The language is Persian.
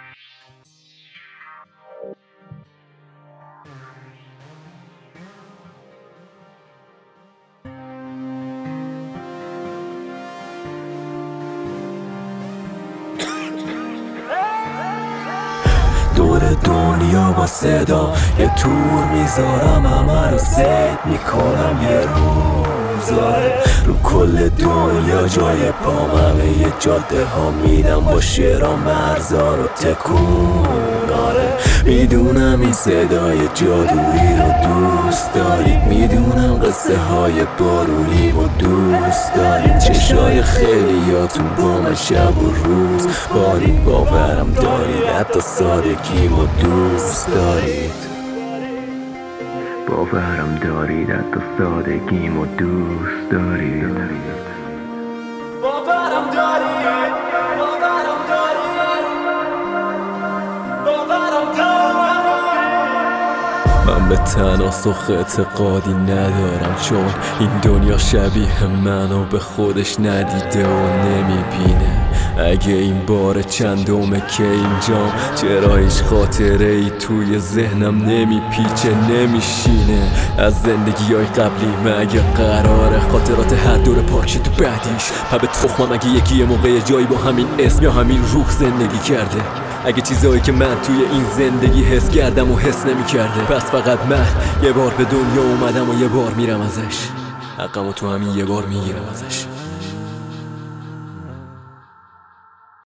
دور دنیا با صدا یه تور میذارم، همه رو سید میکنم یه روزاره. رو کل دنیا جای پام، همه یه جاده ها میدم با شعرام مرزا رو تکون. آره میدونم این صدای جادویی رو دوست دارید، میدونم قصه های بارونی رو دوست دارید، چشای خیلیاتون با من شب و روز بارید. باورم دارید حتی سادگیمو دوست دارید، باورم دارید حتی سادگیمو دوست دارید، باورم دارید، باورم دارید، باورم دارید. من به تناسخ اعتقادی ندارم، چون این دنیا شبیه منو به خودش ندیده و نمیبینه. اگه این بار چندمه که اینجام، چرا هیچ خاطره ای توی ذهنم نمیپیچه نمیشینه از زندگی های قبلی؟ مگه قراره خاطرات هر دور پاکی تو بعدیش؟ پا به تخمم اگه یکی یه موقع جایی با همین اسم یا همین روح زندگی کرده، اگه چیزایی که من توی این زندگی حس کردم و حس نمی کرده، پس فقط من یه بار به دنیا اومدم و یه بار میرم ازش، حقمو تو همین یه بار میگیرم ازش.